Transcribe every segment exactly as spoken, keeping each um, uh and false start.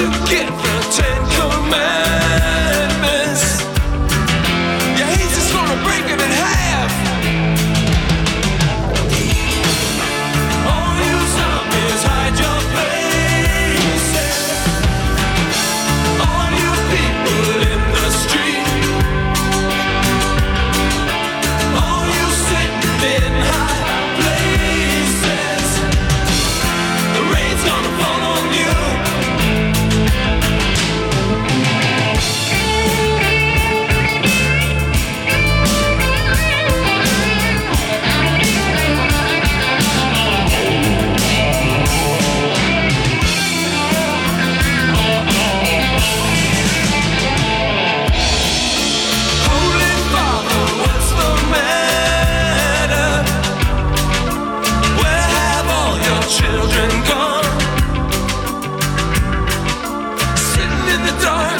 Forget the Ten Commandments. Yeah, he's just gonna break them in half. All you zombies, hide your places. All you people in the street. All you sitting in high places. The rain's gonna fall on you. Holy Father, what's the matter? Where have all your children gone? Sitting in the dark.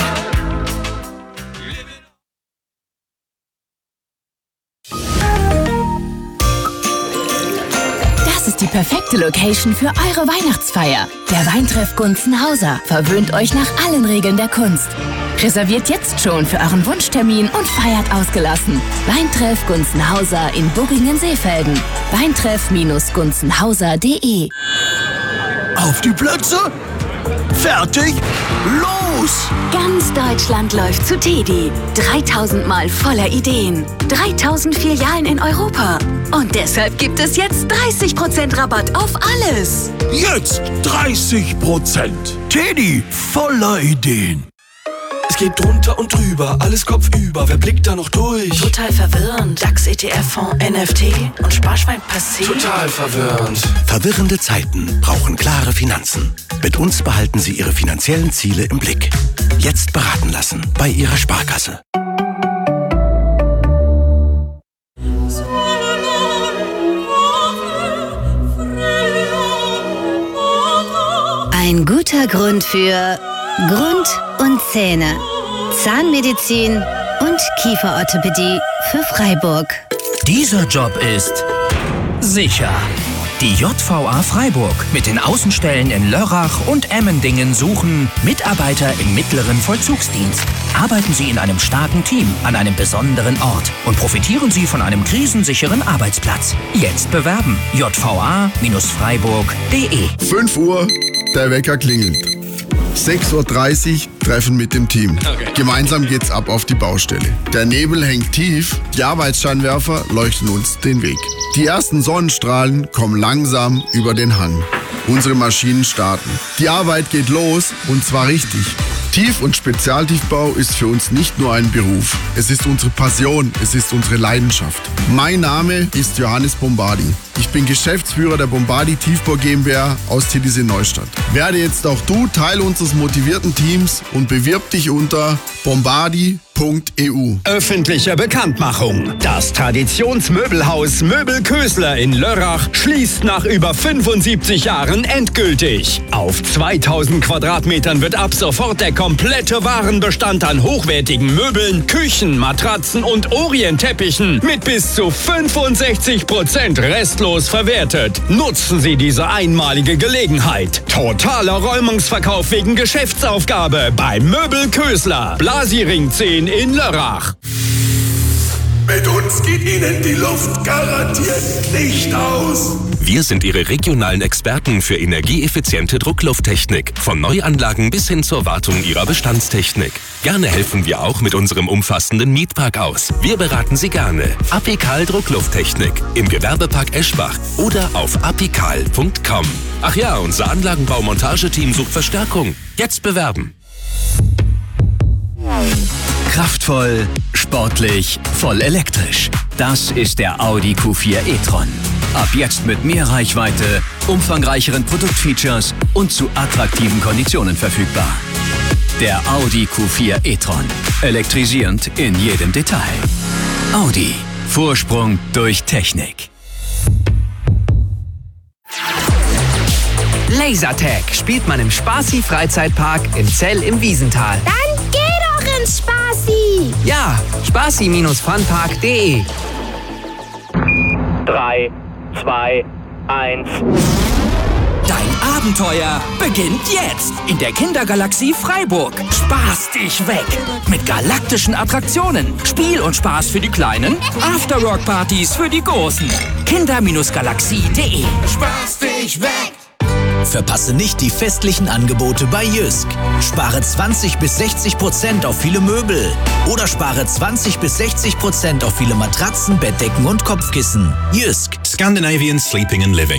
Das ist die perfekte Location für eure Weihnachtsfeier. Der Weintreff Gunzenhauser verwöhnt euch nach allen Regeln der Kunst. Reserviert jetzt schon für euren Wunschtermin und feiert ausgelassen. Weintreff Gunzenhauser in Burringen-Seefelden. weintreff gunzenhauser punkt de. Auf die Plätze! Fertig! Los! Ganz Deutschland läuft zu Teddy. dreitausend Mal voller Ideen. dreitausend Filialen in Europa. Und deshalb gibt es jetzt dreißig Prozent Rabatt auf alles. Jetzt dreißig Prozent. Teddy, voller Ideen. Es geht drunter und drüber, alles kopfüber, wer blickt da noch durch? Total verwirrend. DAX, E T F-Fonds, N F T und Sparschwein passé. Total verwirrend. Verwirrende Zeiten brauchen klare Finanzen. Mit uns behalten Sie Ihre finanziellen Ziele im Blick. Jetzt beraten lassen bei Ihrer Sparkasse. Ein guter Grund für Grund und Zähne, Zahnmedizin und Kieferorthopädie für Freiburg. Dieser Job ist sicher. Die J V A Freiburg mit den Außenstellen in Lörrach und Emmendingen suchen Mitarbeiter im mittleren Vollzugsdienst. Arbeiten Sie in einem starken Team an einem besonderen Ort und profitieren Sie von einem krisensicheren Arbeitsplatz. Jetzt bewerben. j v a Freiburg punkt de. fünf Uhr, der Wecker klingelt. sechs Uhr dreißig, Treffen mit dem Team. Okay. Gemeinsam geht's ab auf die Baustelle. Der Nebel hängt tief, die Arbeitsscheinwerfer leuchten uns den Weg. Die ersten Sonnenstrahlen kommen langsam über den Hang. Unsere Maschinen starten. Die Arbeit geht los und zwar richtig. Tief- und Spezialtiefbau ist für uns nicht nur ein Beruf. Es ist unsere Passion, es ist unsere Leidenschaft. Mein Name ist Johannes Bombardi. Ich bin Geschäftsführer der Bombardi Tiefbau GmbH aus Tillisee-Neustadt. Werde jetzt auch du Teil unseres motivierten Teams und bewirb dich unter bombardi punkt e u. Öffentliche Bekanntmachung. Das Traditionsmöbelhaus Möbel Kösler in Lörrach schließt nach über fünfundsiebzig Jahren endgültig. Auf zweitausend Quadratmetern wird ab sofort der komplette Warenbestand an hochwertigen Möbeln, Küchen, Matratzen und Orientteppichen mit bis zu fünfundsechzig Prozent restlos verwertet. Nutzen Sie diese einmalige Gelegenheit. Totaler Räumungsverkauf wegen Geschäftsaufgabe bei Möbel Kösler. Blasiring zehn in Lörrach. Mit uns geht Ihnen die Luft garantiert nicht aus. Wir sind Ihre regionalen Experten für energieeffiziente Drucklufttechnik. Von Neuanlagen bis hin zur Wartung Ihrer Bestandstechnik. Gerne helfen wir auch mit unserem umfassenden Mietpark aus. Wir beraten Sie gerne. Apical Drucklufttechnik im Gewerbepark Eschbach oder auf apical punkt com. Ach ja, unser Anlagenbau-Montageteam sucht Verstärkung. Jetzt bewerben. Kraftvoll, sportlich, voll elektrisch. Das ist der Audi Q vier e-tron. Ab jetzt mit mehr Reichweite, umfangreicheren Produktfeatures und zu attraktiven Konditionen verfügbar. Der Audi Q vier e-tron. Elektrisierend in jedem Detail. Audi. Vorsprung durch Technik. Lasertag spielt man im Spaßi-Freizeitpark in Zell im Wiesental. Dann geh doch ins Spaßi! Ja, spaßi Funpark punkt de. drei, zwei, eins. Dein Abenteuer beginnt jetzt in der Kindergalaxie Freiburg. Spaß dich weg mit galaktischen Attraktionen, Spiel und Spaß für die Kleinen, Afterwork-Partys für die Großen. Kinder Galaxie punkt de. Spaß dich weg. Verpasse nicht die festlichen Angebote bei Jysk. Spare zwanzig bis sechzig Prozent auf viele Möbel. Oder spare zwanzig bis sechzig Prozent auf viele Matratzen, Bettdecken und Kopfkissen. Jysk. Scandinavian Sleeping and Living.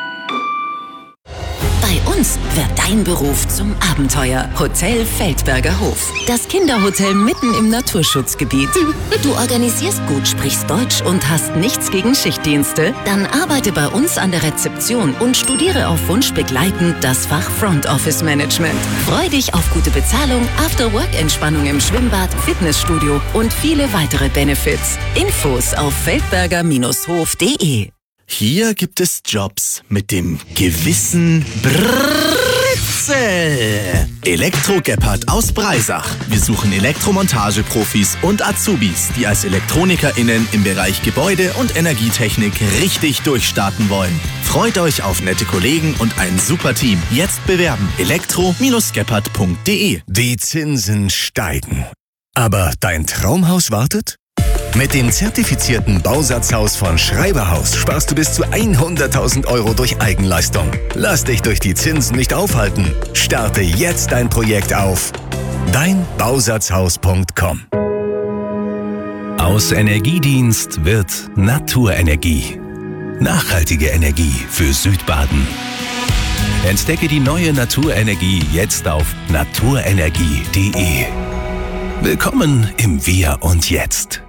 Bei uns wird dein Beruf zum Abenteuer. Hotel Feldberger Hof. Das Kinderhotel mitten im Naturschutzgebiet. Du organisierst gut, sprichst Deutsch und hast nichts gegen Schichtdienste? Dann arbeite bei uns an der Rezeption und studiere auf Wunsch begleitend das Fach Front Office Management. Freu dich auf gute Bezahlung, After-Work-Entspannung im Schwimmbad, Fitnessstudio und viele weitere Benefits. Infos auf feldberger Hof punkt de. Hier gibt es Jobs mit dem gewissen Britzel. Elektro Gebhardt aus Breisach. Wir suchen Elektromontageprofis und Azubis, die als ElektronikerInnen im Bereich Gebäude- und Energietechnik richtig durchstarten wollen. Freut euch auf nette Kollegen und ein super Team. Jetzt bewerben. elektro gebhardt punkt de. Die Zinsen steigen. Aber dein Traumhaus wartet? Mit dem zertifizierten Bausatzhaus von Schreiberhaus sparst du bis zu hunderttausend Euro durch Eigenleistung. Lass dich durch die Zinsen nicht aufhalten. Starte jetzt dein Projekt auf dein bausatzhaus punkt com. Aus Energiedienst wird Naturenergie. Nachhaltige Energie für Südbaden. Entdecke die neue Naturenergie jetzt auf naturenergie punkt de. Willkommen im Wir und Jetzt.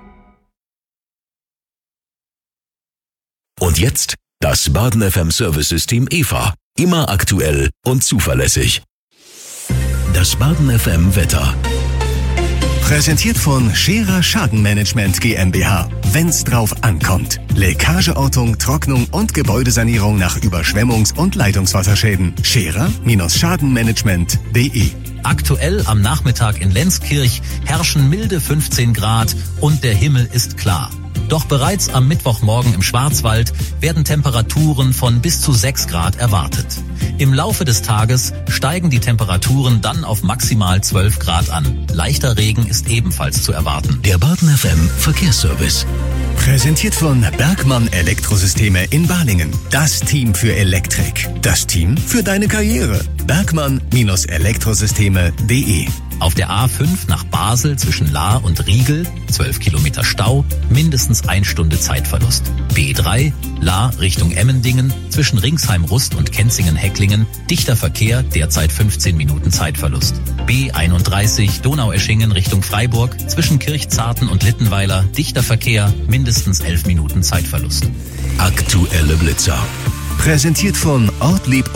Und jetzt das Baden F M Service-System E V A. Immer aktuell und zuverlässig. Das Baden F M Wetter. Präsentiert von Scherer Schadenmanagement GmbH. Wenn's drauf ankommt. Leckageortung, Trocknung und Gebäudesanierung nach Überschwemmungs- und Leitungswasserschäden. Scherer-Schadenmanagement punkt de. Aktuell am Nachmittag in Lenzkirch herrschen milde fünfzehn Grad und der Himmel ist klar. Doch bereits am Mittwochmorgen im Schwarzwald werden Temperaturen von bis zu sechs Grad erwartet. Im Laufe des Tages steigen die Temperaturen dann auf maximal zwölf Grad an. Leichter Regen ist ebenfalls zu erwarten. Der Baden F M Verkehrsservice. Präsentiert von Bergmann Elektrosysteme in Balingen. Das Team für Elektrik. Das Team für deine Karriere. Bergmann Elektrosysteme punkt de. Auf der A fünf nach Basel zwischen Lahr und Riegel, zwölf Kilometer Stau, mindestens eine Stunde Zeitverlust. B drei, Lahr Richtung Emmendingen, zwischen Ringsheim-Rust und Kenzingen-Hecklingen, dichter Verkehr, derzeit fünfzehn Minuten Zeitverlust. B einunddreißig, Donaueschingen Richtung Freiburg, zwischen Kirchzarten und Littenweiler, dichter Verkehr, mindestens elf Minuten Zeitverlust. Aktuelle Blitzer. Präsentiert von Ortlieb